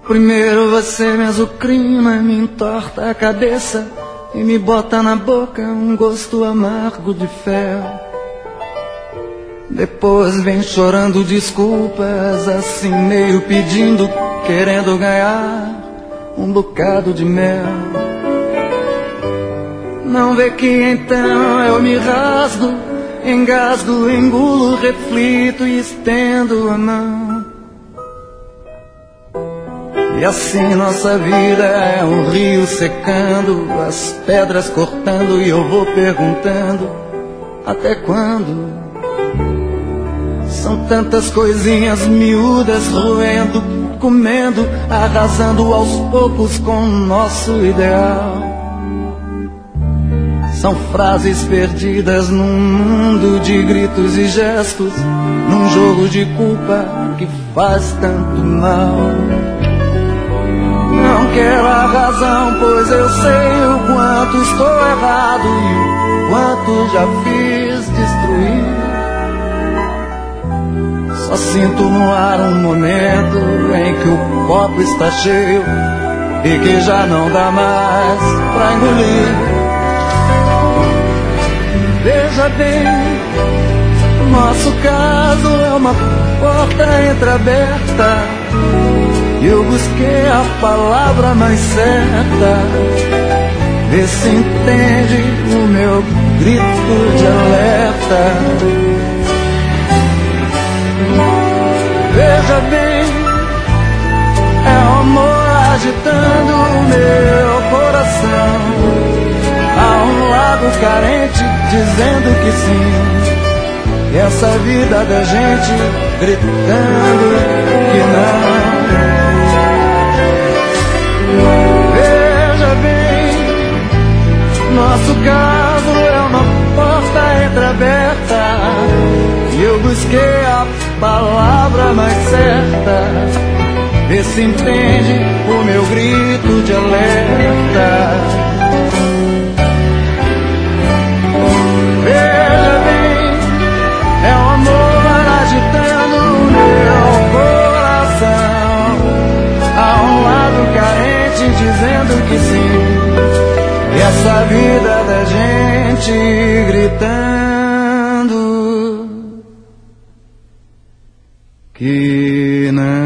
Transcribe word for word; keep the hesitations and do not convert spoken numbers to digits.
Primeiro você me azucrina, me entorta a cabeça e me bota na boca um gosto amargo de fel. Depois vem chorando desculpas, assim meio pedindo, querendo ganhar um bocado de mel. Não vê que então eu me rasgo, engasgo, engulo, reflito e estendo a mão. E assim nossa vida é um rio secando, as pedras cortando e eu vou perguntando: até quando? São tantas coisinhas miúdas roendo, comendo, arrasando aos poucos com o nosso ideal. São frases perdidas num mundo de gritos e gestos, num jogo de culpa que faz tanto mal. Não quero a razão, pois eu sei o quanto estou errado e o quanto já fiz destruir. Só sinto no ar um momento em que o copo está cheio e que já não dá mais pra engolir. Veja bem, nosso caso é uma porta entreaberta e eu busquei a palavra mais certa. Vê se entende o meu grito de alerta. Veja bem, é o amor agitando o meu coração. Há um lado carente dizendo que sim, e essa vida da gente gritando que não. Veja bem, nosso caso é uma porta entreaberta e eu busquei a palavra mais certa. Vê se entende o meu grito de alerta. Veja bem, é o amor agitando o meu coração. Há um lado carente dizendo que sim, e essa vida da gente gritando que não.